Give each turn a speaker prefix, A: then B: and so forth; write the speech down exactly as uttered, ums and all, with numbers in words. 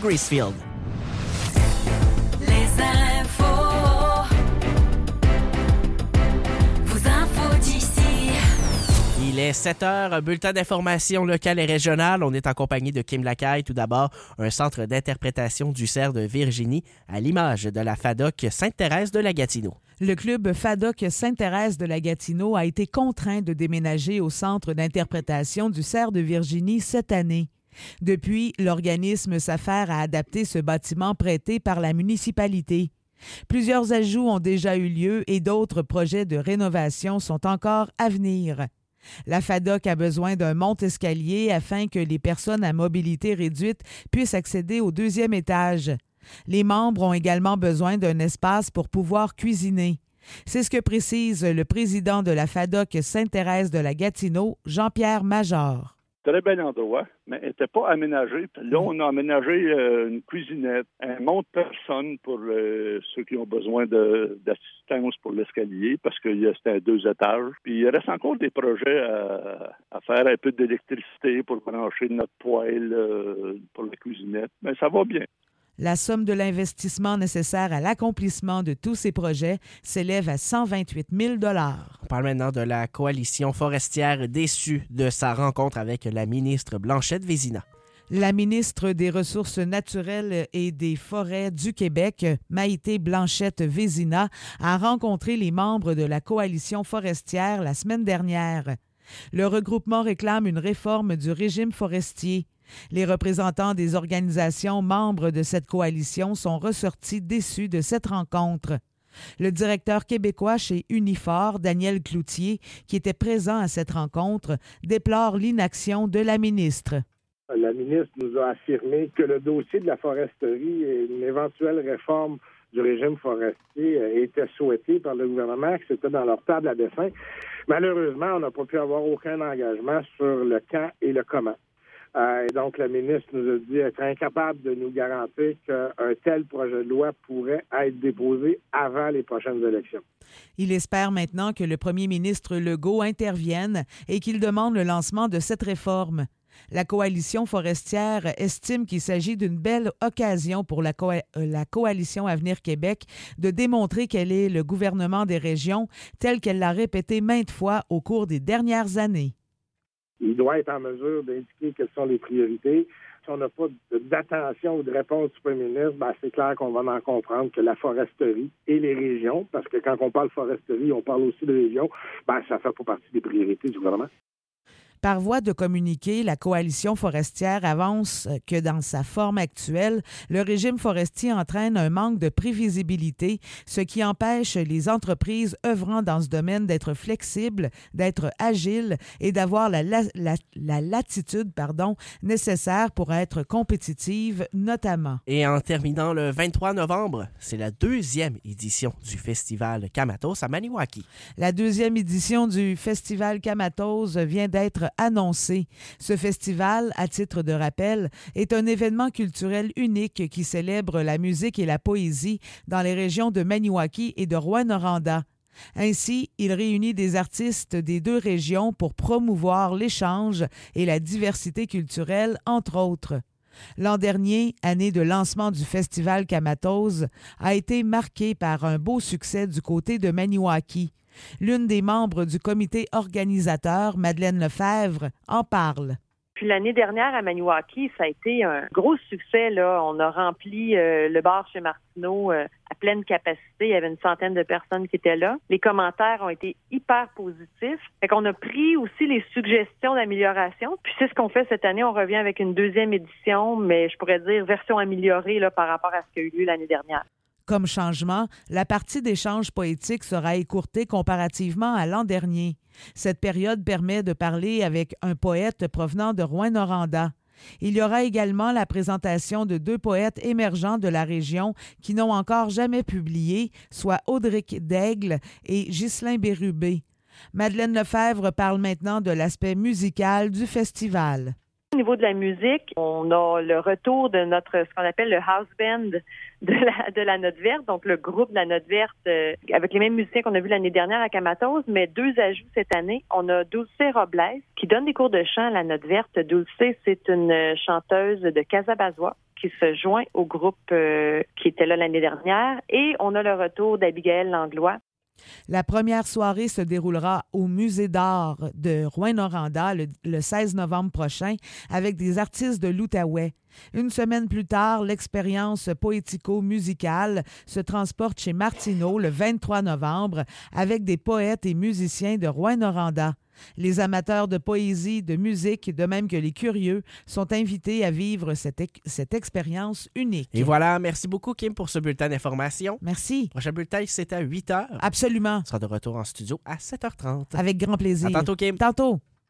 A: Gracefield.
B: Les infos. Vos infos d'ici.
A: Il est sept heures, bulletin d'information locale et régionale. On est en compagnie de Kim Lacaille. Tout d'abord, un centre d'interprétation du cerf de Virginie à l'image de la FADOC Sainte-Thérèse de la Gatineau.
C: Le club FADOC Sainte-Thérèse de la Gatineau a été contraint de déménager au centre d'interprétation du cerf de Virginie cette année. Depuis, l'organisme s'affaire à adapter ce bâtiment prêté par la municipalité. Plusieurs ajouts ont déjà eu lieu et d'autres projets de rénovation sont encore à venir. La FADOC a besoin d'un monte-escalier afin que les personnes à mobilité réduite puissent accéder au deuxième étage. Les membres ont également besoin d'un espace pour pouvoir cuisiner. C'est ce que précise le président de la FADOC Sainte-Thérèse de la Gatineau, Jean-Pierre Major.
D: Très bel endroit, mais il n'était pas aménagé. Là, on a aménagé euh, une cuisinette, un monte-personne pour euh, ceux qui ont besoin de, d'assistance pour l'escalier, parce que c'était à deux étages. Puis il reste encore des projets à, à faire, un peu d'électricité pour brancher notre poêle euh, pour la cuisinette. Mais ça va bien.
C: La somme de l'investissement nécessaire à l'accomplissement de tous ces projets s'élève à cent vingt-huit mille dollars.
A: On parle maintenant de la coalition forestière déçue de sa rencontre avec la ministre Blanchette Vézina.
C: La ministre des Ressources naturelles et des Forêts du Québec, Maïté Blanchette Vézina, a rencontré les membres de la coalition forestière la semaine dernière. Le regroupement réclame une réforme du régime forestier. Les représentants des organisations membres de cette coalition sont ressortis déçus de cette rencontre. Le directeur québécois chez Unifor, Daniel Cloutier, qui était présent à cette rencontre, déplore l'inaction de la ministre.
E: La ministre nous a affirmé que le dossier de la foresterie et une éventuelle réforme du régime forestier était souhaité par le gouvernement, que c'était dans leur table à dessein. Malheureusement, on n'a pas pu avoir aucun engagement sur le quand et le comment. Euh, et donc, la ministre nous a dit être incapable de nous garantir qu'un tel projet de loi pourrait être déposé avant les prochaines élections.
C: Il espère maintenant que le premier ministre Legault intervienne et qu'il demande le lancement de cette réforme. La coalition forestière estime qu'il s'agit d'une belle occasion pour la, co- la coalition Avenir Québec de démontrer qu'elle est le gouvernement des régions tel qu'elle l'a répété maintes fois au cours des dernières années.
E: Il doit être en mesure d'indiquer quelles sont les priorités. Si on n'a pas d'attention ou de réponse du premier ministre, ben c'est clair qu'on va en comprendre que la foresterie et les régions, parce que quand on parle foresterie, on parle aussi de régions, ben ça ne fait pas partie des priorités du gouvernement.
C: Par voie de communiqué, la coalition forestière avance que dans sa forme actuelle, le régime forestier entraîne un manque de prévisibilité, ce qui empêche les entreprises œuvrant dans ce domaine d'être flexibles, d'être agiles et d'avoir la, la, la, la latitude pardon, nécessaire pour être compétitives, notamment.
A: Et en terminant le vingt-trois novembre, c'est la deuxième édition du Festival Kamatos à Maniwaki.
C: La deuxième édition du Festival Kamatos vient d'être annoncé. Ce festival, à titre de rappel, est un événement culturel unique qui célèbre la musique et la poésie dans les régions de Maniwaki et de Rouyn-Noranda. Ainsi, il réunit des artistes des deux régions pour promouvoir l'échange et la diversité culturelle, entre autres. L'an dernier, année de lancement du Festival Kamatos, a été marqué par un beau succès du côté de Maniwaki. L'une des membres du comité organisateur, Madeleine Lefebvre, en parle.
F: Puis l'année dernière à Maniwaki, ça a été un gros succès. Là, on a rempli euh, le bar chez Martineau euh, à pleine capacité. Il y avait une centaine de personnes qui étaient là. Les commentaires ont été hyper positifs. Fait qu'on a pris aussi les suggestions d'amélioration. Puis c'est ce qu'on fait cette année. On revient avec une deuxième édition, mais je pourrais dire version améliorée là, par rapport à ce qui a eu lieu l'année dernière.
C: Comme changement, la partie d'échange poétique sera écourtée comparativement à l'an dernier. Cette période permet de parler avec un poète provenant de Rouyn-Noranda. Il y aura également la présentation de deux poètes émergents de la région qui n'ont encore jamais publié, soit Audric Daigle et Ghislain Bérubé. Madeleine Lefebvre parle maintenant de l'aspect musical du festival.
F: Au niveau de la musique, on a le retour de notre, ce qu'on appelle le house band de la, de la Note Verte, donc le groupe de la Note Verte, euh, avec les mêmes musiciens qu'on a vus l'année dernière à Kamatos, mais deux ajouts cette année. On a Dulce Robles, qui donne des cours de chant à la Note Verte. Dulce, c'est une chanteuse de Casabazois qui se joint au groupe euh, qui était là l'année dernière. Et on a le retour d'Abigail Langlois.
C: La première soirée se déroulera au Musée d'art de Rouyn-Noranda le, le seize novembre prochain avec des artistes de l'Outaouais. Une semaine plus tard, l'expérience poético-musicale se transporte chez Martineau le vingt-trois novembre avec des poètes et musiciens de Rouyn-Noranda. Les amateurs de poésie, de musique, de même que les curieux, sont invités à vivre cette, ex- cette expérience unique.
A: Et voilà, merci beaucoup Kim pour ce bulletin d'information.
C: Merci.
A: Prochain bulletin, c'est à huit heures.
C: Absolument.
A: On sera de retour en studio à sept heures trente.
C: Avec grand plaisir.
A: À tantôt Kim.
C: Tantôt.